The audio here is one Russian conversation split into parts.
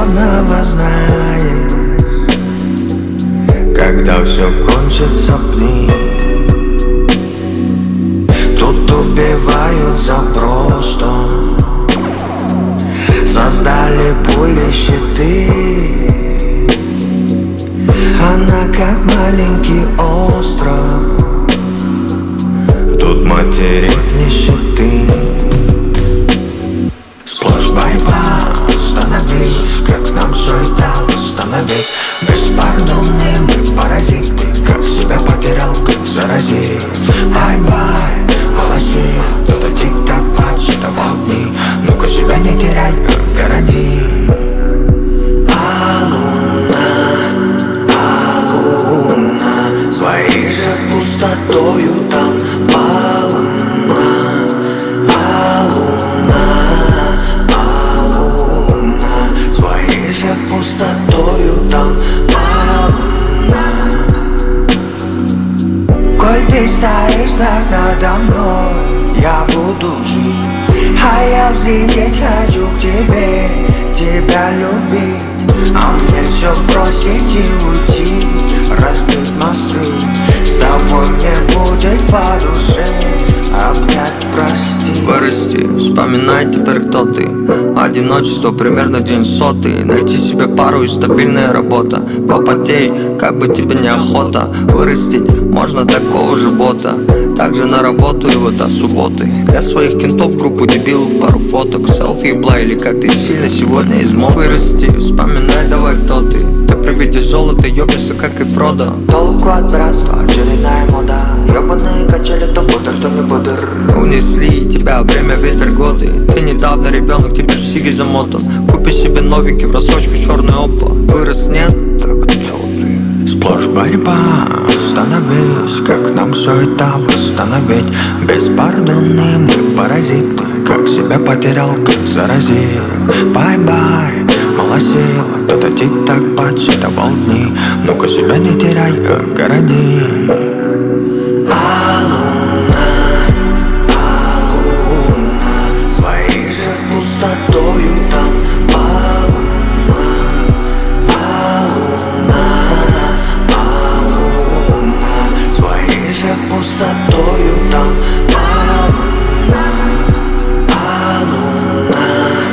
холодного знаешь, когда все кончится, пни. Тут убивают за просто, создали пули, щиты. Она как маленький остров, тут материк нищеты. Сплошь борьба, остановись, как нам все это восстановить. Беспардонные мы паразиты, как себя потерял, как заразили. Бай-бай, голоси, кто-то тик-так подсчитывал дни. Ну-ка себя не теряй, городи. А луна своей же пустотою там полна. А луна своей же пустотою там полна. Коль ты стоишь так надо мной, я буду жить, а я взлететь хочу к тебе, тебя любить. А мне все бросить и уйти, разбить мосты. С тобой мне будет по душе, обнять, прости. Вырасти, вспоминай теперь, кто ты. Одиночество примерно день сотый. Найти себе пару и стабильная работа. Попотей, как бы тебе неохота. Вырастить можно такого же бота. Также на работу и вот до субботы. Для своих кентов группу дебилов пару фоток. Селфи и бла, или как ты сильно сегодня измог. Вырасти, вспоминай давай, кто ты. Ты при виде золота ёбнешься, как и Фродо. Толку от братства, очередная мода. Ёбаные качели, то пудр, то не пудр. Унесли тебя время, ветер, годы. Ты недавно ребенок, теперь в сиги замотан. Купи себе новенький в рассрочку черный опа. Вырос, нет? Сплошь борьба, остановись, как нам все это восстановить. Беспардонные мы паразиты, как себя потерял, как заразил. Бай-бай, мало сил, кто-то тик-так подсчитывал дни. Ну-ка себя не теряй, городи. А луна своей же пустотою там полна. А луна своей же пустотою там полна. А луна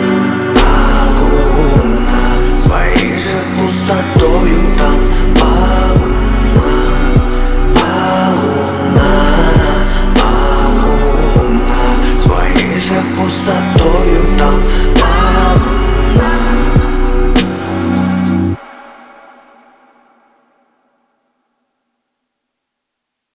своей же пустотою там полна. А луна своей же пустотою там